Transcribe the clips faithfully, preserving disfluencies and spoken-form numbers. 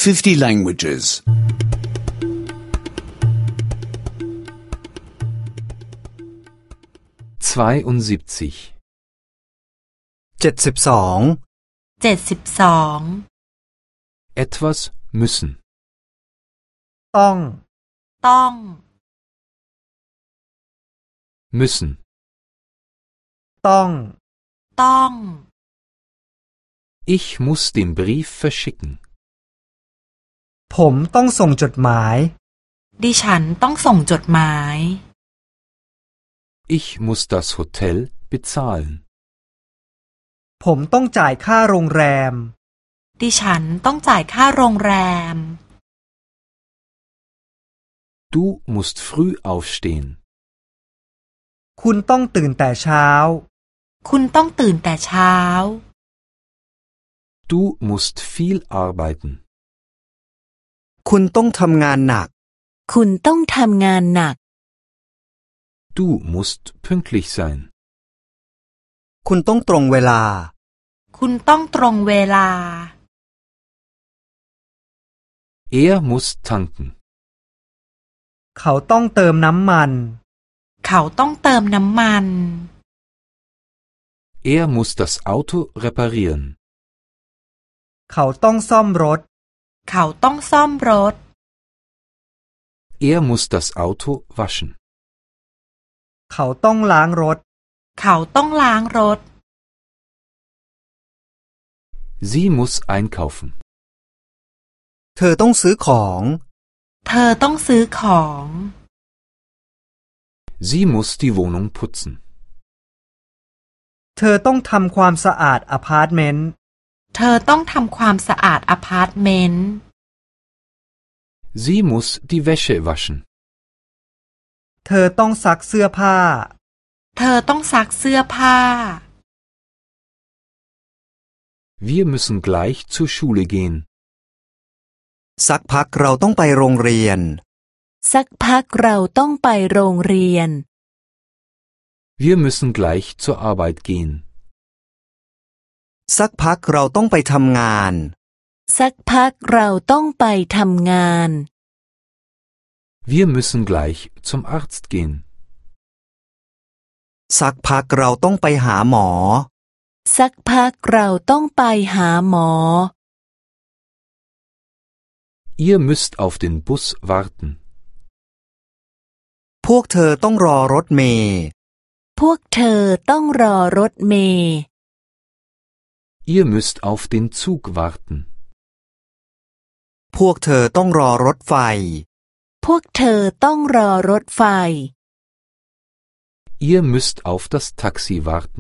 fifty languages. 72. เจ็ดสิบสองเจ็ดสิบสอง Etwas müssen. ต้องต้อง Müssen. ต้องต้อง Ich muss den Brief verschicken. ผมต้องส่งจดหมายดิฉันต้องส่งจดหมาย Ich muss das Hotel bezahlen. ผมต้องจ่ายค่าโรงแรมดิฉันต้องจ่ายค่าโรงแรม Du musst früh aufstehen. คุณต้องตื่นแต่เช้าคุณต้องตื่นแต่เช้า Du musst viel arbeiten. คุณต้องทำงานหนักคุณต้องทำงานหนัก Du musst pünktlich sein. คุณต้องตรงเวลาคุณต้องตรงเวลา Er muss tanken. เขาต้องเติมน้ำมันเขาต้องเติมน้ำมัน Er muss das Auto reparieren. เขาต้องซ่อมรถเขาต้องซ่อมรถ Er muss das Auto waschen. เขาต้องล้างรถเขาต้องล้างรถ Sie muss einkaufen. เธอต้องซื้อของเธอต้องซื้อของ Sie muss die Wohnung putzen. เธอต้องทำความสะอาดอพาร์ตเมนต์เธอต้องทำความสะอาดอพาร์ตเมนต์ Sie muss die Wäsche waschen. เธอต้องซักเสื้อผ้าเธอต้องซักเสื้อผ้า Wir müssen gleich zur Schule gehen. สักพักเราต้องไปโรงเรียนสักพักเราต้องไปโรงเรียน Wir müssen gleich zur Arbeit gehen. สักพักเราต้องไปทำงานสักพักเราต้องไปทำงาน Wir müssen gleich zum Arzt gehen. สักพักเราต้องไปหาหมอสักพักเราต้องไปหาหมอ Ihr müsst auf den Bus warten. พวกเธอต้องรอรถเมล์พวกเธอต้องรอรถเมล์ Ihr müsst auf den Zug warten. พวกเธอต้องรอรถไฟพวกเธอต้องรอรถไฟ Ihr müsst auf das Taxi warten.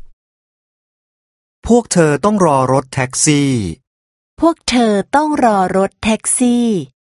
พวกเธอต้องรอรถแท็กซี่พวกเธอต้องรอรถแท็กซี่